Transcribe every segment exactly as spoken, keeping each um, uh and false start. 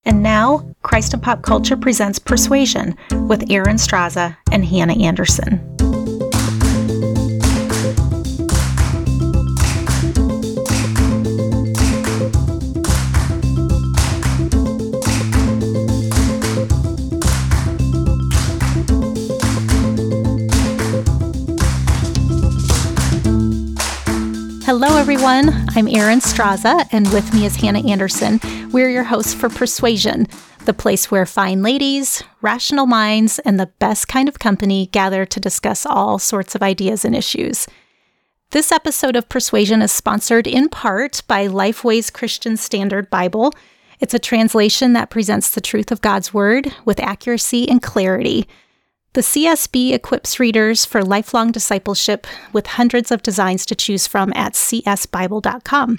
And now, Christ in Pop Culture presents Persuasion with Aaron Straza and Hannah Anderson. Hello, everyone. I'm Aaron Straza, and with me is Hannah Anderson. We're your hosts for Persuasion, the place where fine ladies, rational minds, and the best kind of company gather to discuss all sorts of ideas and issues. This episode of Persuasion is sponsored in part by Lifeway's Christian Standard Bible. It's a translation that presents the truth of God's Word with accuracy and clarity. The C S B equips readers for lifelong discipleship with hundreds of designs to choose from at c s bible dot com.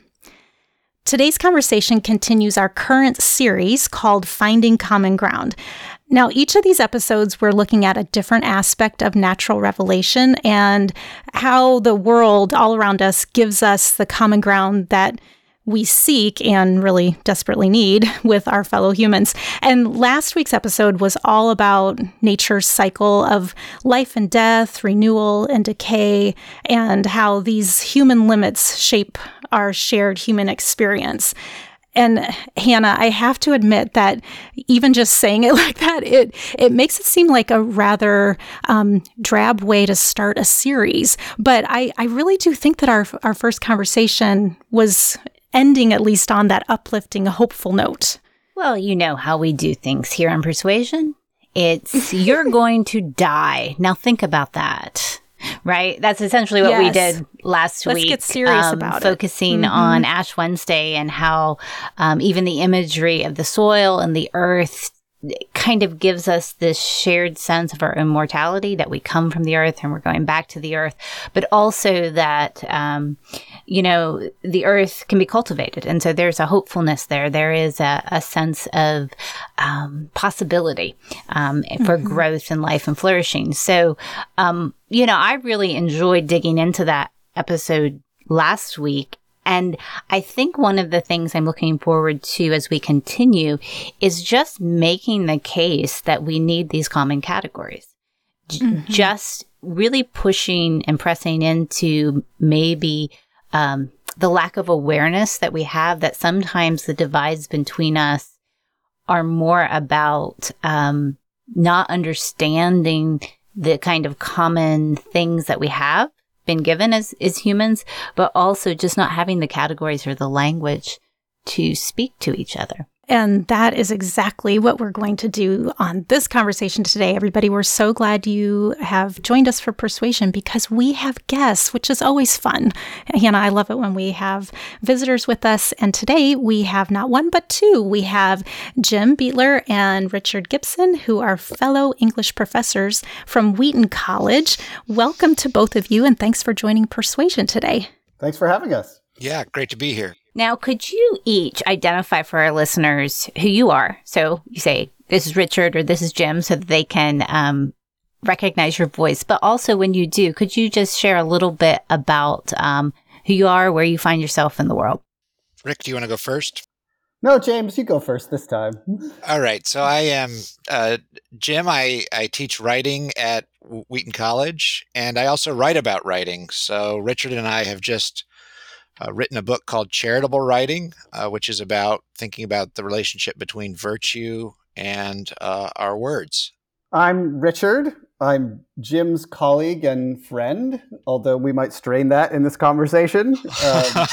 Today's conversation continues our current series called Finding Common Ground. Now, each of these episodes, we're looking at a different aspect of natural revelation and how the world all around us gives us the common ground that we seek and really desperately need with our fellow humans. And last week's episode was all about nature's cycle of life and death, renewal and decay, and how these human limits shape our shared human experience. And Hannah, I have to admit that even just saying it like that, it it makes it seem like a rather um, drab way to start a series. But I, I really do think that our our first conversation was ending at least on that uplifting, hopeful note. Well, you know how we do things here on Persuasion. It's you're going to die. Now think about that, right? That's essentially what yes. we did last Let's week. Let's get serious um, about focusing it. Focusing mm-hmm. on Ash Wednesday and how um, even the imagery of the soil and the earth kind of gives us this shared sense of our immortality, that we come from the earth and we're going back to the earth, but also that, um, you know, the earth can be cultivated. And so there's a hopefulness there. There is a, a sense of um, possibility um, for mm-hmm. growth and life and flourishing. So, um, you know, I really enjoyed digging into that episode last week. And I think one of the things I'm looking forward to as we continue is just making the case that we need these common categories. Mm-hmm. Just really pushing and pressing into maybe um, the lack of awareness that we have, that sometimes the divides between us are more about um, not understanding the kind of common things that we have been given as, as humans, but also just not having the categories or the language to speak to each other. And that is exactly what we're going to do on this conversation today. Everybody, we're so glad you have joined us for Persuasion because we have guests, which is always fun. Hannah, I love it when we have visitors with us. And today we have not one, but two. We have Jim Beatler and Richard Gibson, who are fellow English professors from Wheaton College. Welcome to both of you, and thanks for joining Persuasion today. Thanks for having us. Yeah, great to be here. Now, could you each identify for our listeners who you are? So you say, this is Richard or this is Jim, so that they can um, recognize your voice. But also when you do, could you just share a little bit about um, who you are, where you find yourself in the world? Rick, do you want to go first? No, James, you go first this time. All right. So I am uh, Jim. I, I teach writing at Wheaton College, and I also write about writing. So Richard and I have just Uh, written a book called Charitable Writing, uh, which is about thinking about the relationship between virtue and uh, our words. I'm Richard. I'm Jim's colleague and friend, although we might strain that in this conversation. Um,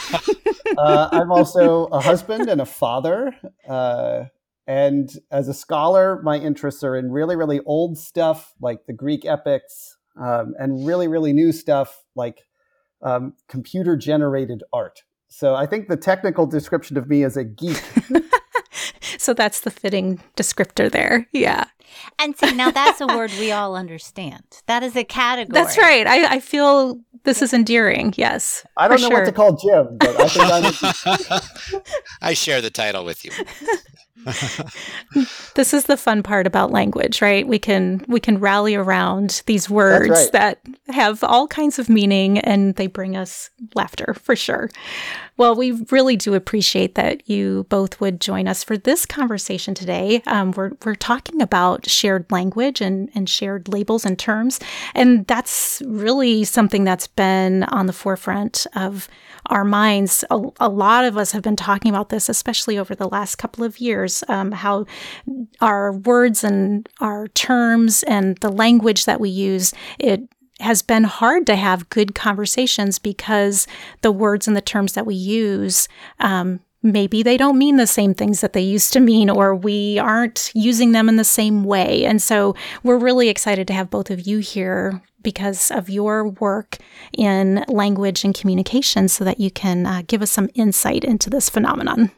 uh, I'm also a husband and a father. Uh, and as a scholar, my interests are in really, really old stuff like the Greek epics, um, and really, really new stuff like Um, computer-generated art. So I think the technical description of me is a geek. So that's the fitting descriptor there. Yeah. And see, now that's a word we all understand. That is a category. That's right. I, I feel this is endearing. Yes. I don't know sure. what to call Jim, but I think I'm a I share the title with you. This is the fun part about language, right? We can we can rally around these words right. that have all kinds of meaning, and they bring us laughter for sure. Well, we really do appreciate that you both would join us for this conversation today. Um, we're we're talking about shared language and, and shared labels and terms, and that's really something that's been on the forefront of our minds. A, a lot of us have been talking about this, especially over the last couple of years, um, how our words and our terms and the language that we use, it has been hard to have good conversations because the words and the terms that we use, um, maybe they don't mean the same things that they used to mean, or we aren't using them in the same way. And so we're really excited to have both of you here because of your work in language and communication so that you can uh, give us some insight into this phenomenon.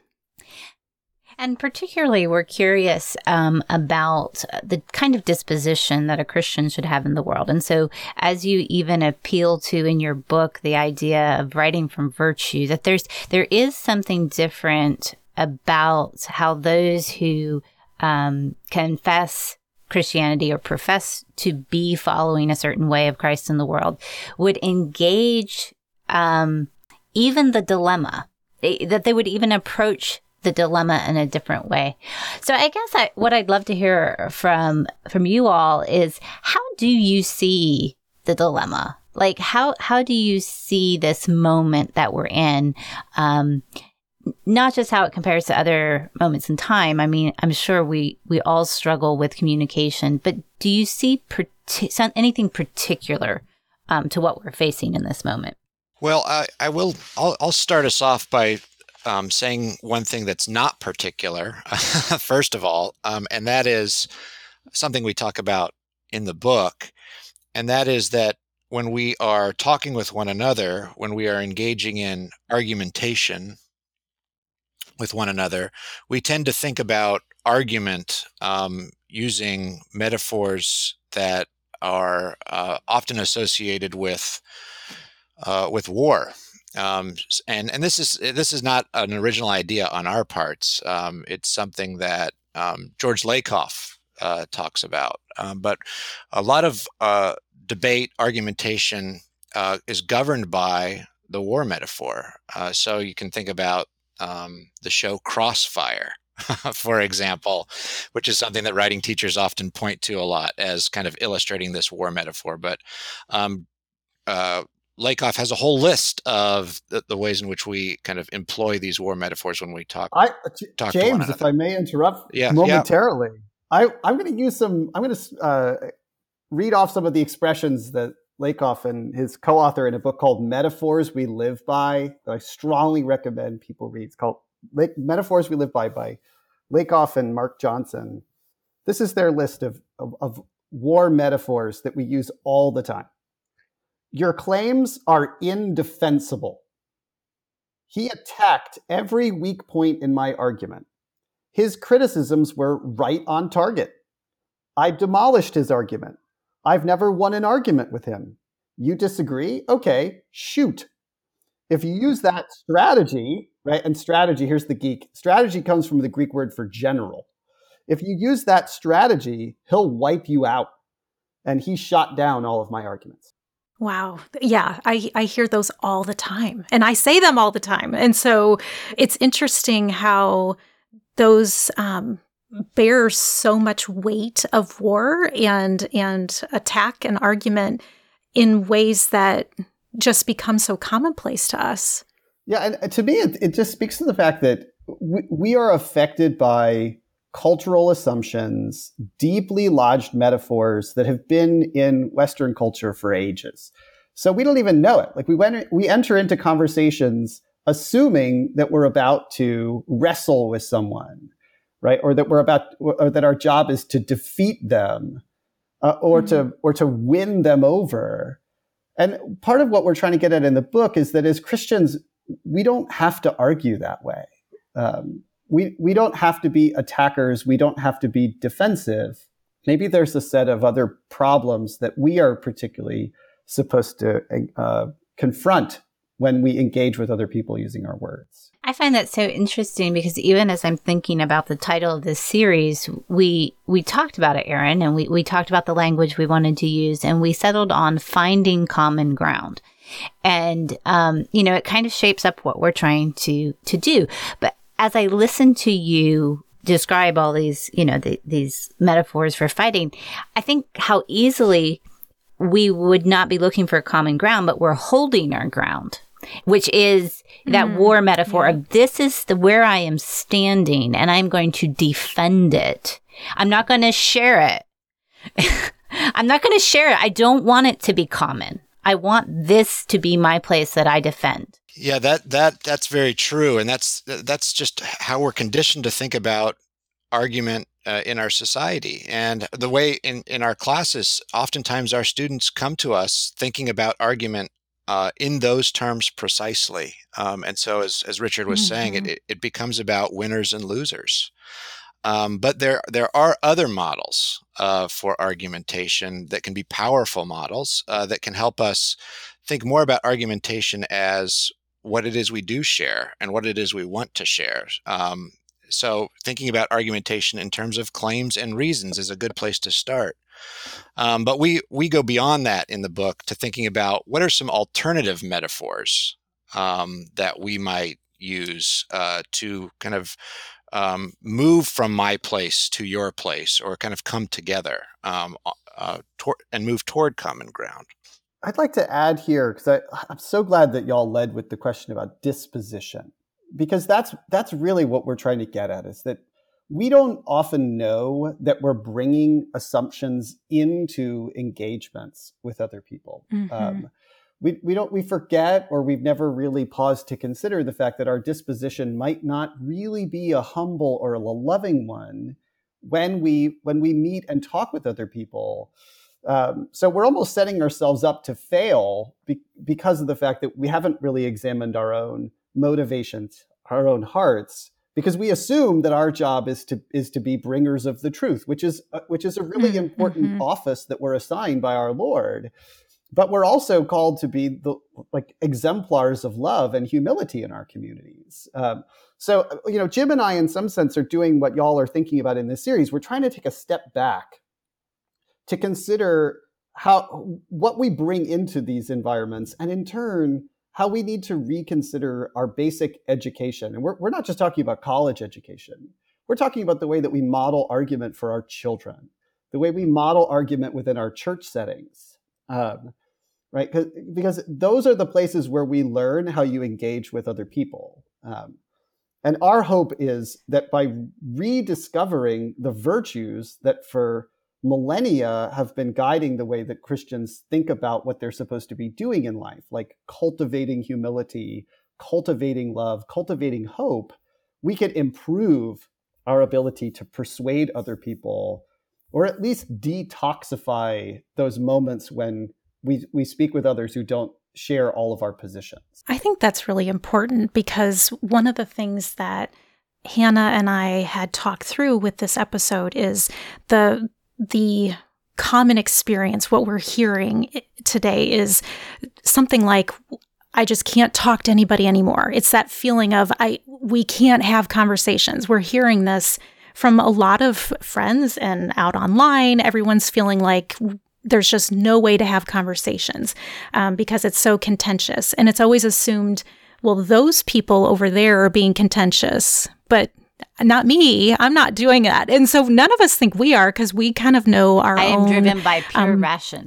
And particularly, we're curious um, about the kind of disposition that a Christian should have in the world. And so as you even appeal to in your book, the idea of writing from virtue, that there's there is something different about how those who um, confess Christianity or profess to be following a certain way of Christ in the world would engage um, even the dilemma, they, that they would even approach the dilemma in a different way. So I guess I, what I'd love to hear from from you all is, how do you see the dilemma? Like, how how do you see this moment that we're in? Um, not just how it compares to other moments in time. I mean, I'm sure we we all struggle with communication, but do you see parti- anything particular um, to what we're facing in this moment? Well, I, I will. I'll, I'll start us off by Um, saying one thing that's not particular, first of all, um, and that is something we talk about in the book, and that is that when we are talking with one another, when we are engaging in argumentation with one another, we tend to think about argument um, using metaphors that are uh, often associated with uh, with war. Um, and, and this is this is not an original idea on our parts. Um, it's something that um, George Lakoff uh, talks about. Um, but a lot of uh, debate, argumentation uh, is governed by the war metaphor. Uh, so you can think about um, the show Crossfire, for example, which is something that writing teachers often point to a lot as kind of illustrating this war metaphor. But um, uh, Lakoff has a whole list of the, the ways in which we kind of employ these war metaphors when we talk. I, talk James, if I may interrupt yeah, momentarily, yeah. I, I'm going to use some, I'm going to uh, read off some of the expressions that Lakoff and his co-author in a book called Metaphors We Live By, that I strongly recommend people read. It's called Metaphors We Live By by Lakoff and Mark Johnson. This is their list of, of, of war metaphors that we use all the time. Your claims are indefensible. He attacked every weak point in my argument. His criticisms were right on target. I demolished his argument. I've never won an argument with him. You disagree? Okay, shoot. If you use that strategy, right, and strategy, here's the geek. Strategy comes from the Greek word for general. If you use that strategy, he'll wipe you out. And he shot down all of my arguments. Wow. Yeah, I, I hear those all the time, and I say them all the time. And so it's interesting how those um, bear so much weight of war and and attack and argument in ways that just become so commonplace to us. Yeah, and to me, it, it just speaks to the fact that we, we are affected by cultural assumptions, deeply lodged metaphors that have been in Western culture for ages. So we don't even know it. Like we went, we enter into conversations assuming that we're about to wrestle with someone, right? Or that we're about, or that our job is to defeat them, uh, or mm-hmm. to, or to win them over. And part of what we're trying to get at in the book is that as Christians, we don't have to argue that way. Um, We we don't have to be attackers. We don't have to be defensive. Maybe there's a set of other problems that we are particularly supposed to uh, confront when we engage with other people using our words. I find that so interesting because even as I'm thinking about the title of this series, we we talked about it, Aaron, and we, we talked about the language we wanted to use, and we settled on finding common ground. And, um, you know, it kind of shapes up what we're trying to, to do. But as I listen to you describe all these, you know, the, these metaphors for fighting, I think how easily we would not be looking for common ground, but we're holding our ground, which is that mm, war metaphor yeah. of this is the, where I am standing and I'm going to defend it. I'm not going to share it. I'm not going to share it. I don't want it to be common. I want this to be my place that I defend. Yeah, that that that's very true, and that's that's just how we're conditioned to think about argument uh, in our society. And the way in in our classes, oftentimes our students come to us thinking about argument uh, in those terms precisely. Um, and so, as as Richard was mm-hmm. saying, it it becomes about winners and losers. Um, but there there are other models uh, for argumentation that can be powerful models uh, that can help us think more about argumentation as what it is we do share and what it is we want to share. Um, so thinking about argumentation in terms of claims and reasons is a good place to start. Um, but we we go beyond that in the book to thinking about what are some alternative metaphors um, that we might use uh, to kind of Um, move from my place to your place, or kind of come together um, uh, tor- and move toward common ground. I'd like to add here, because I'm so glad that y'all led with the question about disposition, because that's that's really what we're trying to get at, is that we don't often know that we're bringing assumptions into engagements with other people. Mm-hmm. Um, We we don't we forget, or we've never really paused to consider the fact that our disposition might not really be a humble or a loving one when we when we meet and talk with other people. Um, so we're almost setting ourselves up to fail be, because of the fact that we haven't really examined our own motivations, our own hearts, because we assume that our job is to is to be bringers of the truth, which is uh, which is a really mm-hmm. important office that we're assigned by our Lord. But we're also called to be the like exemplars of love and humility in our communities. Um, so, you know, Jim and I, in some sense, are doing what y'all are thinking about in this series. We're trying to take a step back to consider how what we bring into these environments, and in turn, how we need to reconsider our basic education. And we're we're not just talking about college education. We're talking about the way that we model argument for our children, the way we model argument within our church settings. Um, right? Because those are the places where we learn how you engage with other people. Um, and our hope is that by rediscovering the virtues that for millennia have been guiding the way that Christians think about what they're supposed to be doing in life, like cultivating humility, cultivating love, cultivating hope, we can improve our ability to persuade other people, or at least detoxify those moments when we we speak with others who don't share all of our positions. I think that's really important, because one of the things that Hannah and I had talked through with this episode is the the common experience. What we're hearing today is something like, I just can't talk to anybody anymore. It's that feeling of I we can't have conversations. We're hearing this from a lot of friends and out online. Everyone's feeling like there's just no way to have conversations um, because it's so contentious. And it's always assumed, well, those people over there are being contentious, but not me. I'm not doing that. And so none of us think we are, because we kind of know our I own. am driven by pure um, passion.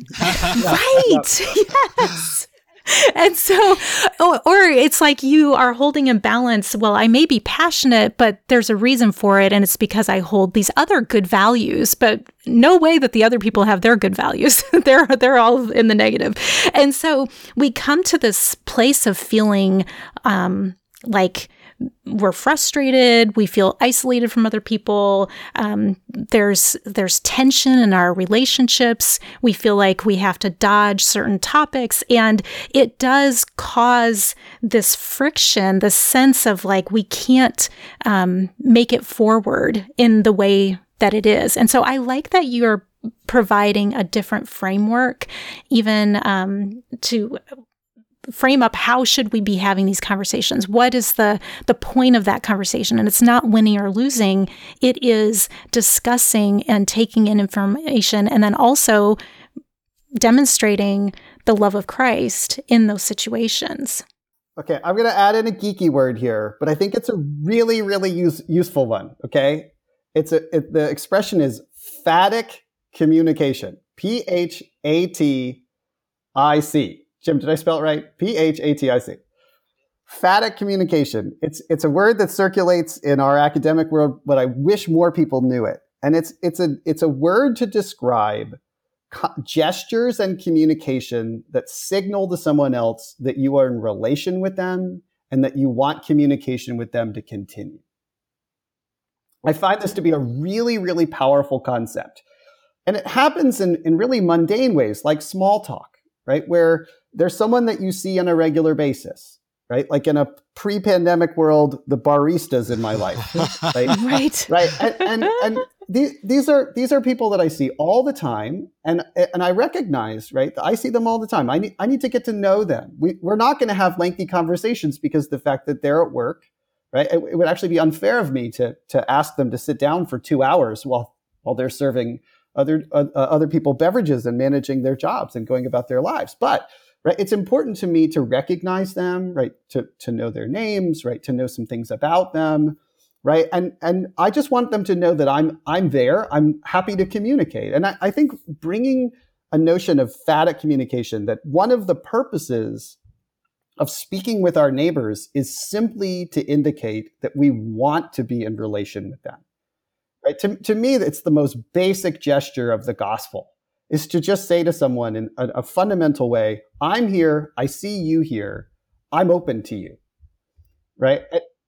Right. Yes. And so, or, or it's like you are holding in balance. Well, I may be passionate, but there's a reason for it. And it's because I hold these other good values, but no way that the other people have their good values. they're, they're all in the negative. And so we come to this place of feeling um, like we're frustrated. We feel isolated from other people. Um, there's there's tension in our relationships. We feel like we have to dodge certain topics, and it does cause this friction, the sense of like we can't um, make it forward in the way that it is. And so I like that you're providing a different framework, even um, to frame up how should we be having these conversations? What is the the point of that conversation? And it's not winning or losing. It is discussing and taking in information, and then also demonstrating the love of Christ in those situations. Okay, I'm going to add in a geeky word here, but I think it's a really, really use, useful one, okay? It's a it, the expression is phatic communication. P H A T I C. Jim, did I spell it right? P H A T I C. Phatic communication. It's it's a word that circulates in our academic world, but I wish more people knew it. And it's it's a it's a word to describe co- gestures and communication that signal to someone else that you are in relation with them and that you want communication with them to continue. I find this to be a really, really powerful concept. And it happens in, in really mundane ways, like small talk, right? Where there's someone that you see on a regular basis. Right? Like in a pre-pandemic world, the baristas in my life. Right. Right. Right. And, and, and these, these are, these are people that I see all the time. And, and I recognize, right? I see them all the time. I need, I need to get to know them. We, we're not going to have lengthy conversations because the fact that they're at work, right? It, it would actually be unfair of me to, to ask them to sit down for two hours while, while they're serving other, uh, other people beverages and managing their jobs and going about their lives. But right, it's important to me to recognize them, right? To to know their names, right? To know some things about them, right? And and I just want them to know that I'm I'm there. I'm happy to communicate. And I, I think bringing a notion of phatic communication, that one of the purposes of speaking with our neighbors is simply to indicate that we want to be in relation with them. Right? To to me, it's the most basic gesture of the gospel. Is to just say to someone in a, a fundamental way, I'm here, I see you here, I'm open to you, right?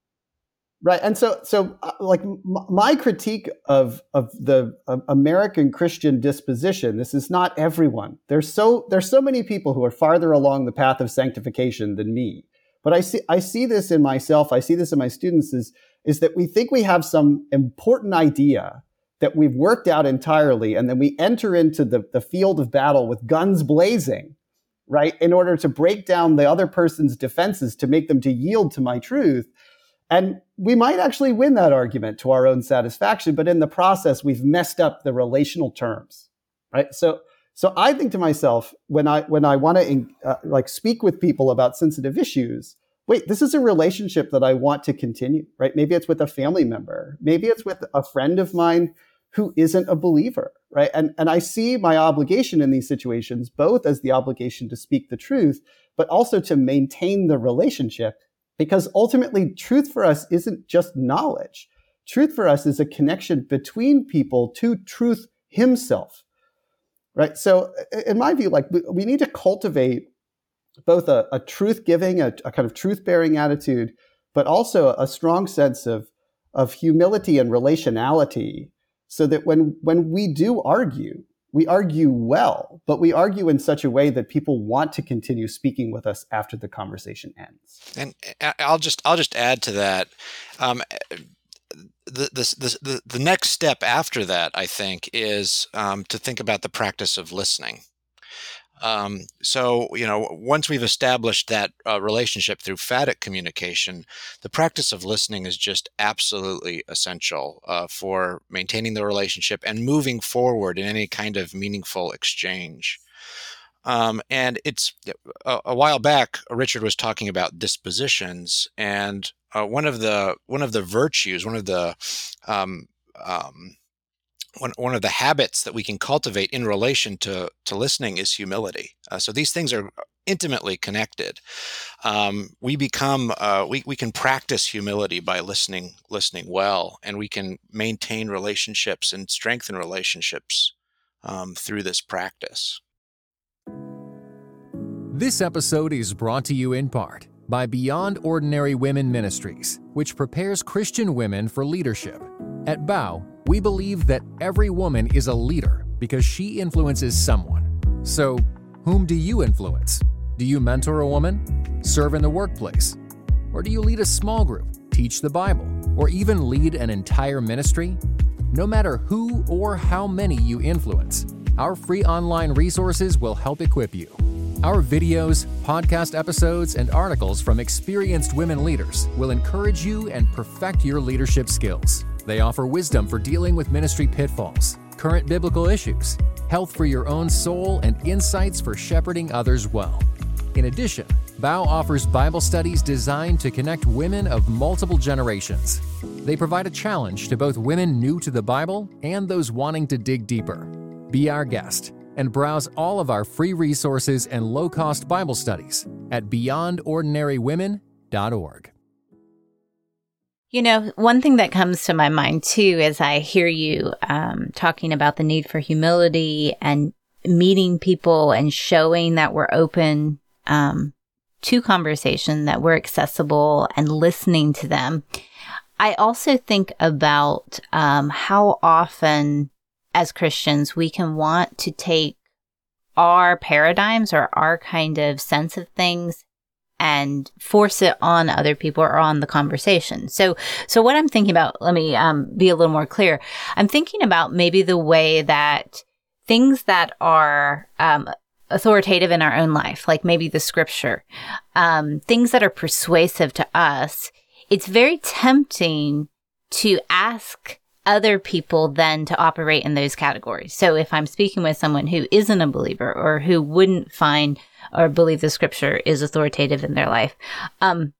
Right, and so, so uh, like m- my critique of of the uh, American Christian disposition, this is not everyone. There's so there's so many people who are farther along the path of sanctification than me. But I see I see this in myself, I see this in my students, is, is that we think we have some important idea that we've worked out entirely, and then we enter into the, the field of battle with guns blazing, right, in order to break down the other person's defenses, to make them to yield to my truth. And we might actually win that argument to our own satisfaction, but in the process, we've messed up the relational terms, right? So, so I think to myself, when I when I want to uh, like speak with people about sensitive issues, wait, this is a relationship that I want to continue, right? Maybe it's with a family member, maybe it's with a friend of mine who isn't a believer, right? And, and I see my obligation in these situations, both as the obligation to speak the truth, but also to maintain the relationship, because ultimately truth for us isn't just knowledge. Truth for us is a connection between people to truth himself, right? So in my view, like we, we need to cultivate both a, a truth-giving, a, a kind of truth-bearing attitude, but also a strong sense of, of humility and relationality, so that when, when we do argue, we argue well, but we argue in such a way that people want to continue speaking with us after the conversation ends. And I'll just I'll just add to that. Um, the, the the the next step after that, I think, is um, to think about the practice of listening. Um, so, you know, once we've established that uh, relationship through phatic communication, the practice of listening is just absolutely essential uh, for maintaining the relationship and moving forward in any kind of meaningful exchange. Um, and it's a, a while back, Richard was talking about dispositions, and uh, one of the one of the virtues, one of the um, um, One, one of the habits that we can cultivate in relation to, to listening is humility. Uh, so these things are intimately connected. Um, we become, uh, we, we can practice humility by listening, listening well, and we can maintain relationships and strengthen relationships um, through this practice. This episode is brought to you in part by Beyond Ordinary Women Ministries, which prepares Christian women for leadership. At B O W, we believe that every woman is a leader because she influences someone. So, whom do you influence? Do you mentor a woman? Serve in the workplace? Or do you lead a small group, teach the Bible, or even lead an entire ministry? No matter who or how many you influence, our free online resources will help equip you. Our videos, podcast episodes, and articles from experienced women leaders will encourage you and perfect your leadership skills. They offer wisdom for dealing with ministry pitfalls, current biblical issues, health for your own soul, and insights for shepherding others well. In addition, Bow offers Bible studies designed to connect women of multiple generations. They provide a challenge to both women new to the Bible and those wanting to dig deeper. Be our guest and browse all of our free resources and low-cost Bible studies at beyond ordinary women dot org. You know, one thing that comes to my mind, too, as I hear you um, talking about the need for humility and meeting people and showing that we're open um, to conversation, that we're accessible and listening to them. I also think about um, how often as Christians we can want to take our paradigms or our kind of sense of things and force it on other people or on the conversation. So, so what I'm thinking about, let me um, be a little more clear. I'm thinking about maybe the way that things that are um, authoritative in our own life, like maybe the scripture, um, things that are persuasive to us, it's very tempting to ask other people then to operate in those categories. So if I'm speaking with someone who isn't a believer or who wouldn't find or believe the scripture is authoritative in their life, um,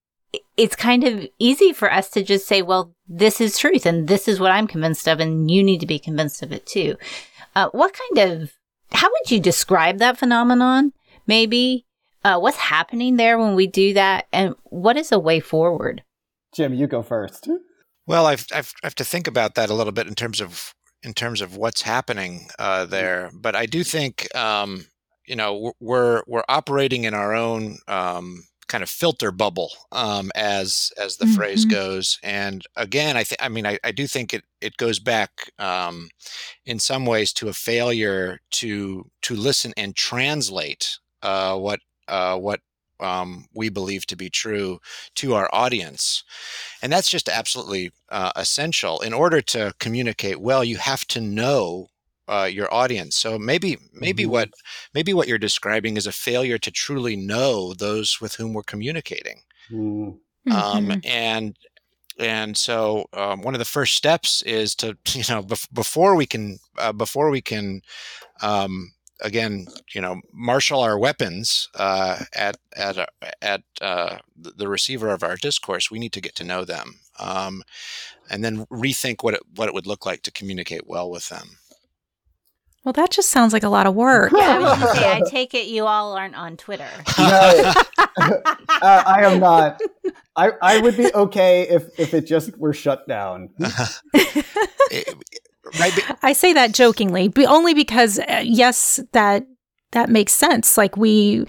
it's kind of easy for us to just say, well, this is truth and this is what I'm convinced of and you need to be convinced of it too. Uh, what kind of, how would you describe that phenomenon? Maybe uh, what's happening there when we do that, and what is a way forward? Jim, you go first. Well, I've, I've I have to think about that a little bit in terms of in terms of what's happening uh, there. But I do think um, you know we're we're operating in our own um, kind of filter bubble, um, as as the mm-hmm. phrase goes. And again, I think I mean I, I do think it it goes back um, in some ways to a failure to to listen and translate uh, what uh, what. Um, we believe to be true to our audience. And that's just absolutely uh, essential. In order to communicate well, you have to know uh, your audience. So maybe maybe mm-hmm. what maybe what you're describing is a failure to truly know those with whom we're communicating. Mm-hmm. Um, and and so um, one of the first steps is to, you know, bef- before we can uh, before we can um, again, you know, marshal our weapons uh, at at uh, at uh, the receiver of our discourse, we need to get to know them, um, and then rethink what it what it would look like to communicate well with them. Well, that just sounds like a lot of work. Yeah, I was going to say, I take it you all aren't on Twitter. No, uh, I am not. I, I would be okay if, if it just were shut down. it, Maybe. I say that jokingly, but only because uh, yes, that that makes sense. Like we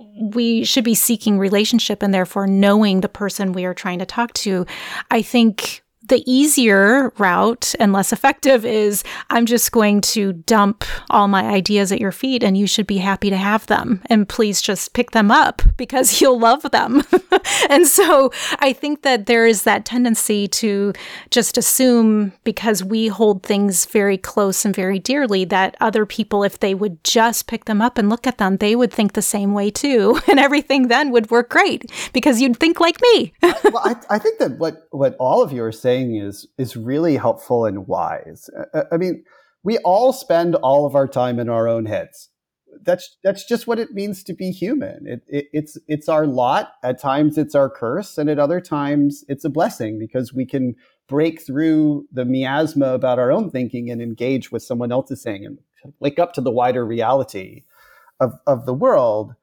we should be seeking relationship and therefore knowing the person we are trying to talk to. I think the easier route and less effective is I'm just going to dump all my ideas at your feet and you should be happy to have them. And please just pick them up because you'll love them. And so I think that there is that tendency to just assume because we hold things very close and very dearly that other people, if they would just pick them up and look at them, they would think the same way too. And everything then would work great because you'd think like me. Well, I, I think that what, what all of you are saying is is really helpful and wise. I, I mean, we all spend all of our time in our own heads. That's that's just what it means to be human. It, it, it's it's our lot. At times it's our curse, and at other times it's a blessing because we can break through the miasma about our own thinking and engage with someone else's saying and wake up to the wider reality of of the world.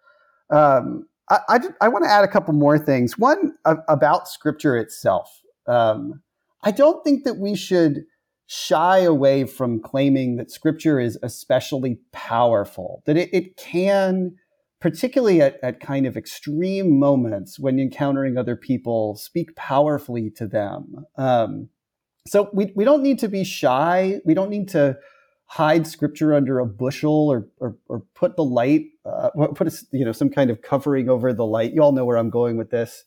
Um, I I, I want to add a couple more things. One uh, about Scripture itself. Um, I don't think that we should shy away from claiming that Scripture is especially powerful, that it, it can, particularly at, at kind of extreme moments when encountering other people, speak powerfully to them. Um, so we, we don't need to be shy. We don't need to hide Scripture under a bushel or or, or put the light, uh, put a, you know some kind of covering over the light. You all know where I'm going with this,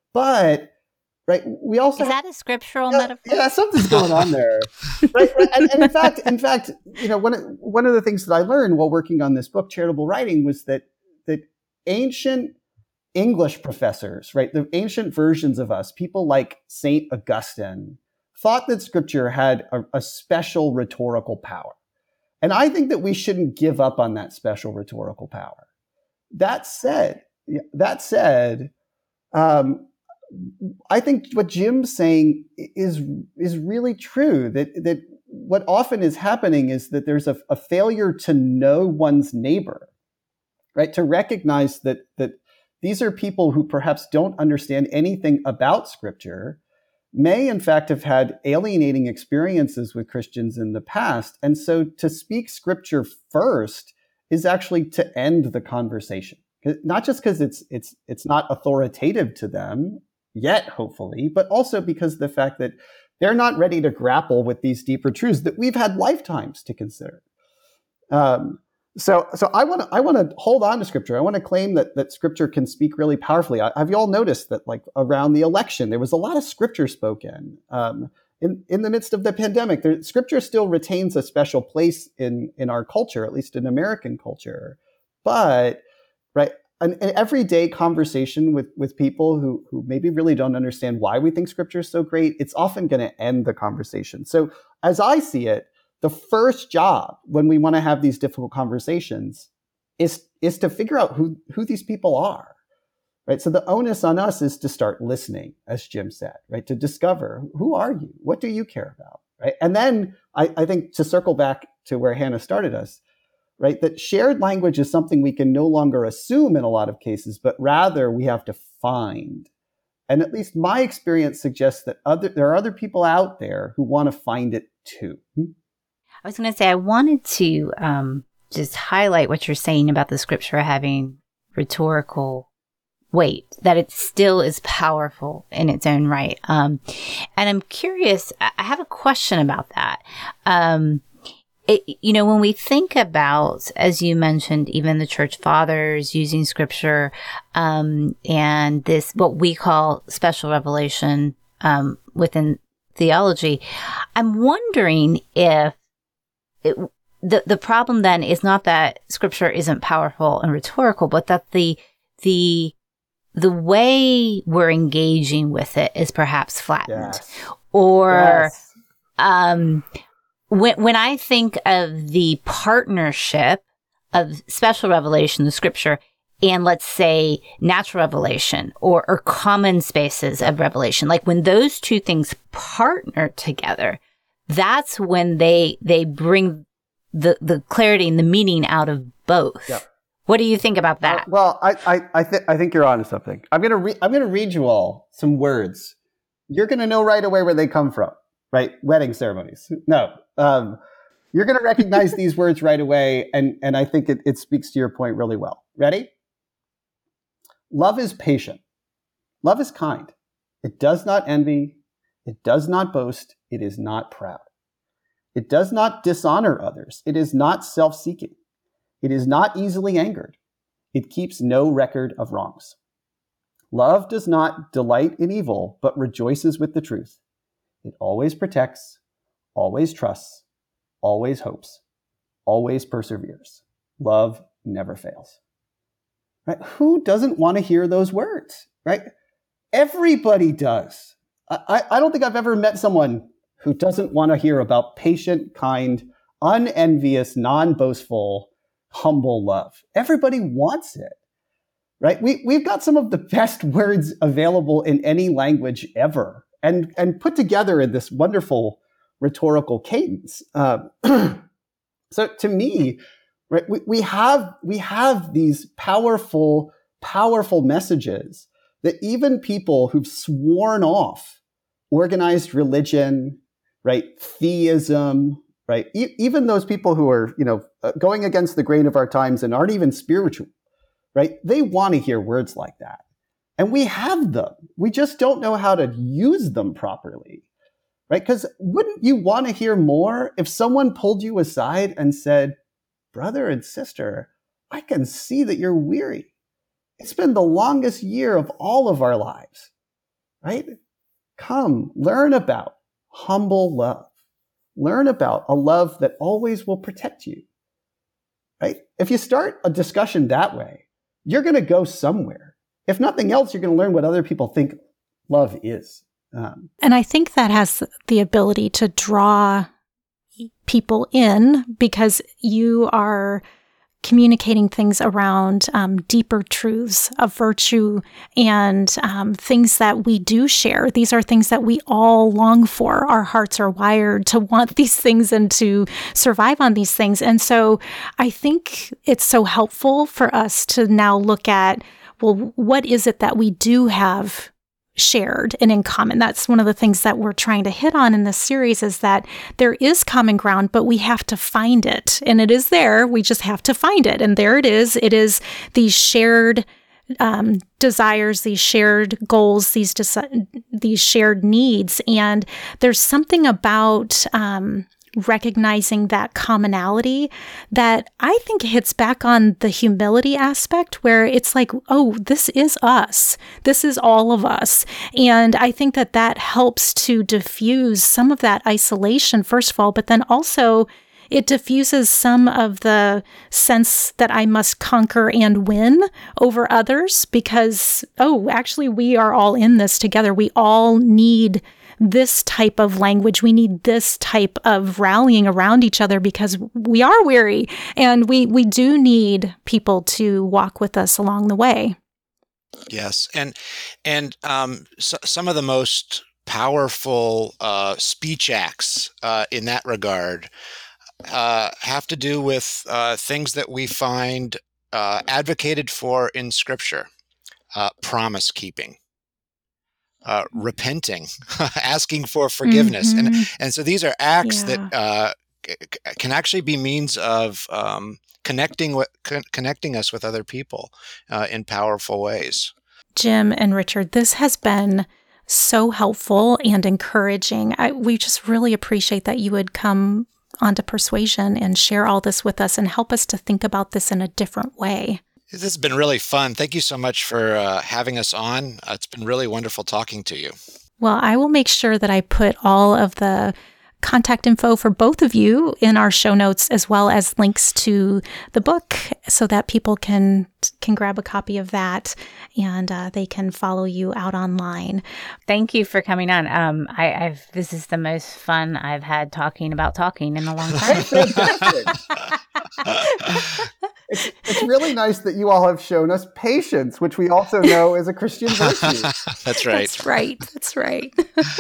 but. Right. We also is that have, a scriptural yeah, metaphor? Yeah, something's going on there. Right. right. And, and in fact, in fact, you know, one of, one of the things that I learned while working on this book, Charitable Writing, was that that ancient English professors, right, the ancient versions of us, people like Saint Augustine, thought that Scripture had a, a special rhetorical power. And I think that we shouldn't give up on that special rhetorical power. That said, that said, um, I think what Jim's saying is is really true. That that what often is happening is that there's a, a failure to know one's neighbor, right? To recognize that that these are people who perhaps don't understand anything about Scripture, may in fact have had alienating experiences with Christians in the past. And so to speak Scripture first is actually to end the conversation. Not just because it's it's it's not authoritative to them yet, hopefully, but also because of the fact that they're not ready to grapple with these deeper truths that we've had lifetimes to consider. Um, so so I want to I want to hold on to Scripture. I want to claim that that Scripture can speak really powerfully. I, have you all noticed that, like, around the election, there was a lot of Scripture spoken? Um, in in the midst of the pandemic, there, Scripture still retains a special place in in our culture, at least in American culture. But right, an, an everyday conversation with with people who who maybe really don't understand why we think Scripture is so great, it's often going to end the conversation. So as I see it, the first job when we want to have these difficult conversations is, is to figure out who, who these people are, right? So the onus on us is to start listening, as Jim said, right? To discover, who are you? What do you care about, right? And then I, I think to circle back to where Hannah started us, right? That shared language is something we can no longer assume in a lot of cases, but rather we have to find. And at least my experience suggests that other there are other people out there who want to find it too. I was going to say, I wanted to um, just highlight what you're saying about the Scripture having rhetorical weight, that it still is powerful in its own right. Um, and I'm curious, I have a question about that. Um, it, you know, when we think about, as you mentioned, even the church fathers using Scripture um, and this, what we call special revelation um, within theology, I'm wondering if It, the the problem then is not that Scripture isn't powerful and rhetorical, but that the the the way we're engaging with it is perhaps flattened. Yes. Or yes. um, when when I think of the partnership of special revelation, the Scripture, and let's say natural revelation or or common spaces of revelation, like when those two things partner together, that's when they they bring the, the clarity and the meaning out of both. Yep. What do you think about that? Uh, well, I I I, th- I think you're onto something. I'm gonna re- I'm gonna read you all some words. You're gonna know right away where they come from. Right? Wedding ceremonies. No, um, you're gonna recognize these words right away, and and I think it, it speaks to your point really well. Ready? Love is patient. Love is kind. It does not envy. It does not boast. It is not proud. It does not dishonor others. It is not self-seeking. It is not easily angered. It keeps no record of wrongs. Love does not delight in evil, but rejoices with the truth. It always protects, always trusts, always hopes, always perseveres. Love never fails. Right? Who doesn't want to hear those words? Right? Everybody does. I, I don't think I've ever met someone who doesn't want to hear about patient, kind, unenvious, non-boastful, humble love. Everybody wants it, right? We, we've got some of the best words available in any language ever, and, and put together in this wonderful rhetorical cadence. Uh, so to me, right, we, we have we have these powerful, powerful messages that even people who've sworn off organized religion, right, theism, right, e- even those people who are, you know, uh, going against the grain of our times and aren't even spiritual, right, they want to hear words like that. And we have them. We just don't know how to use them properly, right? Because wouldn't you want to hear more if someone pulled you aside and said, brother and sister, I can see that you're weary. It's been the longest year of all of our lives, right? Come, learn about humble love. Learn about a love that always will protect you, right? If you start a discussion that way, you're going to go somewhere. If nothing else, you're going to learn what other people think love is. Um, and I think that has the ability to draw people in because you are communicating things around um, deeper truths of virtue and um, things that we do share. These are things that we all long for. Our hearts are wired to want these things and to survive on these things. And so I think it's so helpful for us to now look at, well, what is it that we do have shared and in common? That's one of the things that we're trying to hit on in this series, is that there is common ground, but we have to find it. And it is there. We just have to find it. And there it is. It is these shared um, desires, these shared goals, these desi- these shared needs. And there's something about um, recognizing that commonality that I think hits back on the humility aspect, where it's like, oh, this is us. This is all of us. And I think that that helps to diffuse some of that isolation, first of all, but then also it diffuses some of the sense that I must conquer and win over others because, oh, actually, we are all in this together. We all need this type of language. We need this type of rallying around each other because we are weary and we, we do need people to walk with us along the way. Yes. And, and um, so, some of the most powerful uh, speech acts uh, in that regard uh, have to do with uh, things that we find uh, advocated for in Scripture. Uh, promise keeping. Uh, repenting, asking for forgiveness. Mm-hmm. And and so these are acts yeah. that uh, c- can actually be means of um, connecting with, con- connecting us with other people uh, in powerful ways. Jim and Richard, this has been so helpful and encouraging. I, we just really appreciate that you would come onto Persuasion and share all this with us and help us to think about this in a different way. This has been really fun. Thank you so much for uh, having us on. Uh, it's been really wonderful talking to you. Well, I will make sure that I put all of the contact info for both of you in our show notes, as well as links to the book so that people can can grab a copy of that and uh, they can follow you out online. Thank you for coming on. Um, I, I've this is the most fun I've had talking about talking in a long time. It's, it's really nice that you all have shown us patience, which we also know is a Christian virtue. That's right. That's right. That's right.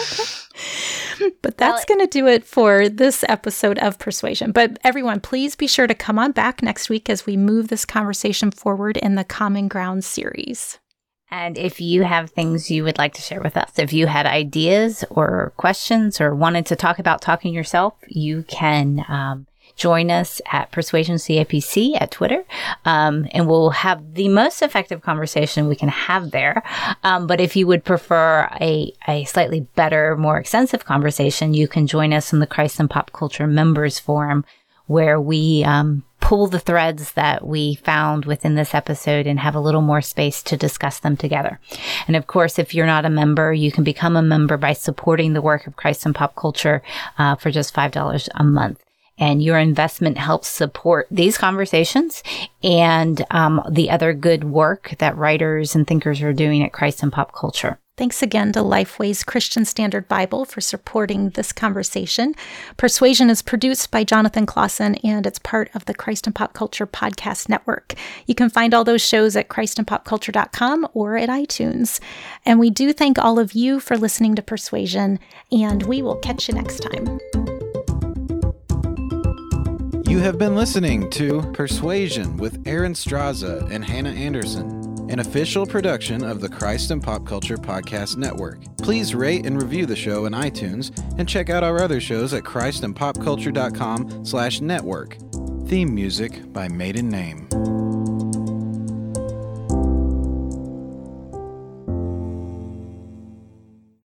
But that's going to do it for this episode of Persuasion. But everyone, please be sure to come on back next week as we move this conversation forward in the Common Ground series. And if you have things you would like to share with us, if you had ideas or questions or wanted to talk about talking yourself, you can um, join us at Persuasion C A P C at Twitter, um, and we'll have the most effective conversation we can have there. Um, but if you would prefer a, a slightly better, more extensive conversation, you can join us in the Christ and Pop Culture Members Forum, where we um, pull the threads that we found within this episode and have a little more space to discuss them together. And of course, if you're not a member, you can become a member by supporting the work of Christ and Pop Culture uh, for just five dollars a month. And your investment helps support these conversations and um, the other good work that writers and thinkers are doing at Christ and Pop Culture. Thanks again to Lifeway's Christian Standard Bible for supporting this conversation. Persuasion is produced by Jonathan Clausen, and it's part of the Christ and Pop Culture Podcast Network. You can find all those shows at christ and pop culture dot com or at iTunes. And we do thank all of you for listening to Persuasion, and we will catch you next time. You have been listening to Persuasion with Aaron Straza and Hannah Anderson, an official production of the Christ and Pop Culture Podcast Network. Please rate and review the show in iTunes and check out our other shows at christ and pop culture dot com slash network. Theme music by Maiden Name.